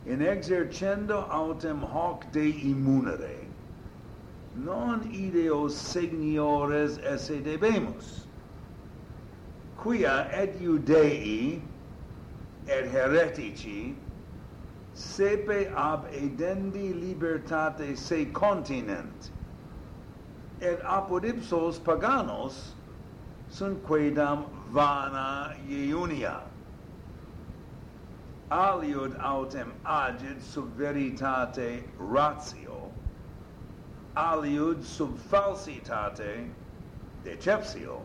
in exercendo autem hoc de immunere, non ideo signores esse debemus, quia et Iudei et heretici sepe ab edendi libertate se continent, et apud ipsos paganos sunt quaedam vana iunia. Aliud autem agit sub veritate ratio, aliud sub falsitate deceptio.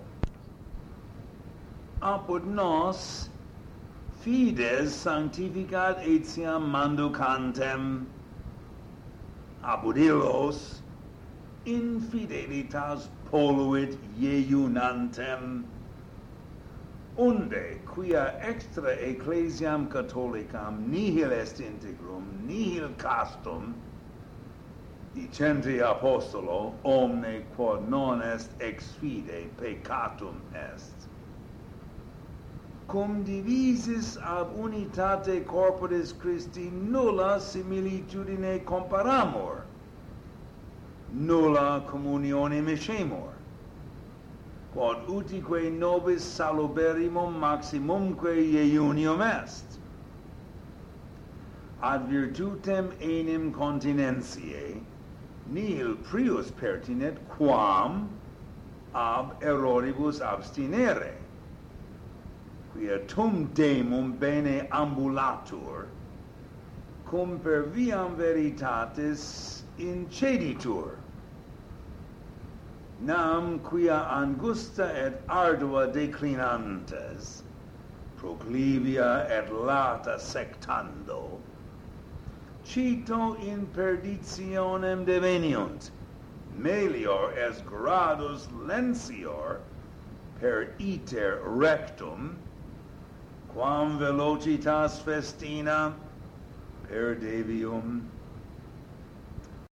Apud nos fides sanctificat etiam manducantem, apud illos infidelitas poluit iunantem, unde quia extra ecclesiam catholicam nihil est integrum, nihil castum, dicenti apostolo, omne quod non est ex fide peccatum est. Cum divisis ab unitate corporis Christi nulla similitudine comparamur, nulla communione miscemur, quod utique nobis saluberimum maximumque iunium est. Ad virtutem enim continentiae nihil prius pertinet quam ab erroribus abstinere, quia tum demum bene ambulatur, cum per viam veritatis inceditur. Nam quia angusta et ardua declinantes, proclivia et lata sectando, cito in perditionem deveniunt, melior est gradus lentior per iter rectum, quam velocitas festina per devium